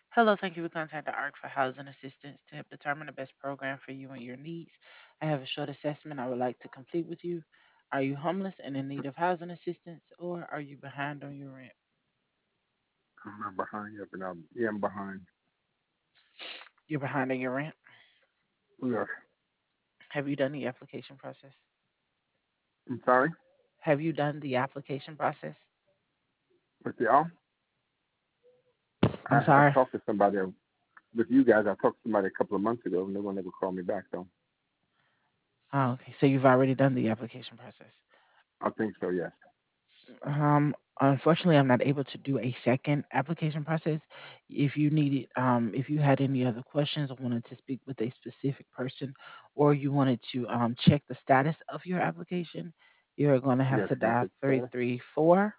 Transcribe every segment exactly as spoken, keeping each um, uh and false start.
Hello, thank you for contacting ARC for housing assistance to help determine the best program for you and your needs. I have a short assessment I would like to complete with you. Are you homeless and in need of housing assistance, or are you behind on your rent? I'm not behind yet, but I'm yeah, I'm behind. You're behind on your rent. Yes. Have you done the application process? I'm sorry. Have you done the application process? With y'all, I I'm I sorry. talked to somebody with you guys. I talked to somebody a couple of months ago, and no one ever called me back though. Oh, okay, so you've already done the application process. I think so. Yes. Um, unfortunately, I'm not able to do a second application process. If you needed, um, if you had any other questions or wanted to speak with a specific person, or you wanted to um, check the status of your application, you're going to have Yes. to Can I dial take three status? three four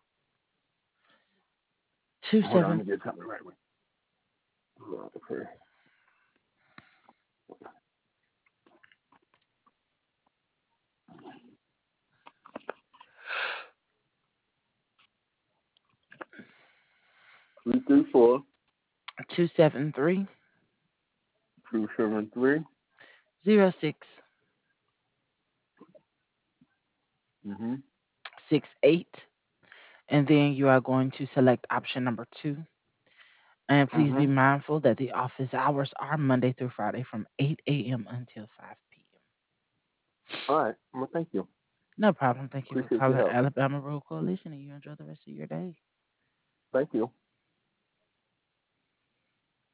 two Hold on. Let seven. me get something right way. Okay. Three three four Two seven three two seven three. zero six Mhm. six eight, and then you are going to select option number two. And please be Mhm. mindful that the office hours are Monday through Friday from eight a m until five p m. All right. Well, thank you. No problem. Thank you for Appreciate your calling help. Alabama Road Coalition, and you enjoy the rest of your day. Thank you.